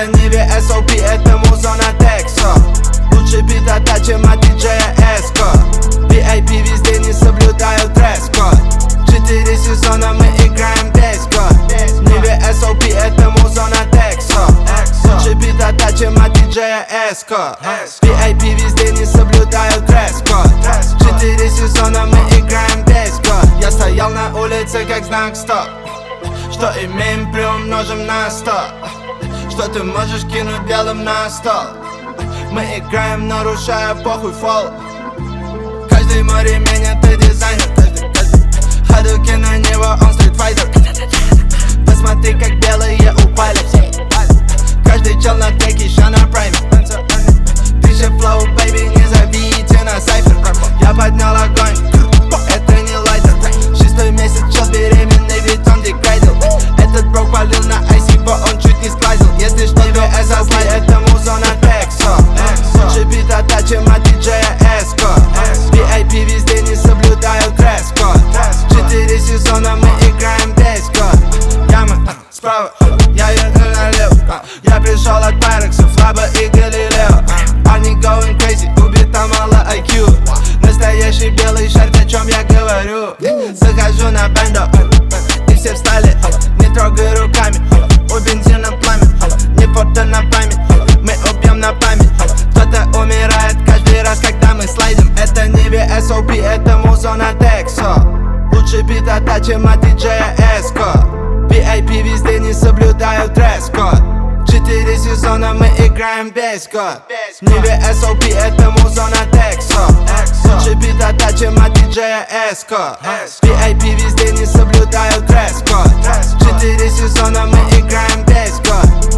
Это не VSOP, это музона Тексо. Лучше бит чем от диджея Эско. VIP везде не соблюдают дресс-код. 4 сезона мы играем весь год. Не VSOP, это музона Тексо. Лучше бит чем от диджея Эско. VIP везде не соблюдают дресс-код. 4 сезона мы играем весь год. Я стоял на улице как знак стоп. Что имеем, приумножим на 100. Что ты можешь кинуть белым на стол? Мы играем, нарушая похуй фол. Каждый мой ремень это дизайнер. Ходуки на него, он стритфайтер. Посмотри, как белые упали. Каждый чел на треке, ща на прайме. Пишет флоу, бэйби, не забейте на сайфер. Я поднял огонь, это не лайтер. 6-й месяц чел беременный, ведь он дегрейдил. Этот брок полил на IC, он чуть не сглазил. Если что, VSOP, это музона Тексо. Лучше бит чем от диджея Эско. VIP везде не соблюдают дресс-код. 4 сезона мы играем весь год. Яма справа, я иду налево. Я пришел от Пайрекса, Флаба и Галилео. Они going crazy, убито мало IQ. Настоящий белый шарик, о чем я говорю. Захожу на бендо, и все встали. Не трогай руками, у бензина пламя. Не фото на память, мы убьем на память. Кто-то умирает каждый раз, когда мы слайдим. Это не VSOP, это музона Тексо. Лучше бит чем от диджея Эско. VIP везде не соблюдают дресс-код. 4 сезона мы играем весь год. Не VSOP, это музона Тексо. Лучше бит чем от диджея Эско. VIP везде не соблюдают дресс-код. 4 сезона мы играем весь год.